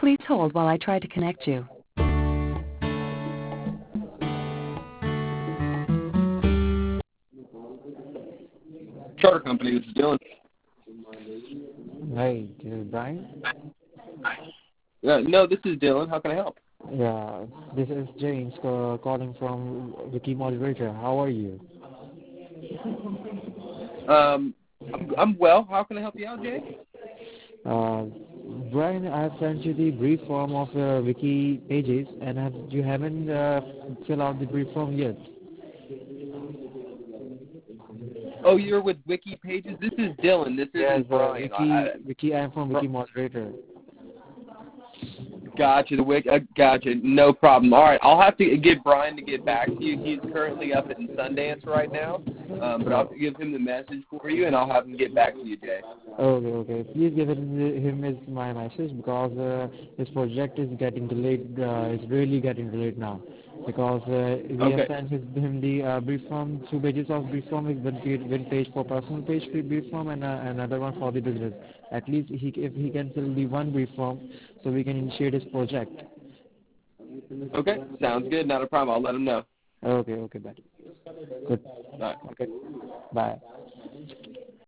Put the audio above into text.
Please hold while I try to connect you. Charter Company, this is Dylan. Hey, this is Brian. No, this is Dylan. How can I help? Yeah, this is James calling from Wiki Moderator. How are you? I'm well. How can I help you out, Jay? Uh, Brian, I have sent you the brief form of Wiki pages, and you haven't filled out the brief form yet. Oh, you're with Wiki Pages? This is Dylan. This Yes, isn't Brian. Wiki. I'm from Wiki Moderator. Gotcha. Gotcha. No problem. All right. I'll have to get Brian to get back to you. He's currently up in Sundance right now, but I'll give him the message for you, and I'll have him get back to you, Jay. Okay. Please give him my message because his project is getting delayed. It's really getting delayed now because we have sent him the brief form. 2 pages of brief form is one page for personal page brief form and another one for the business. At least if he can fill the one brief form, so we can initiate his project. Okay. Sounds good. Not a problem. I'll let him know. Okay. Bye. Good. All right. Okay. Bye.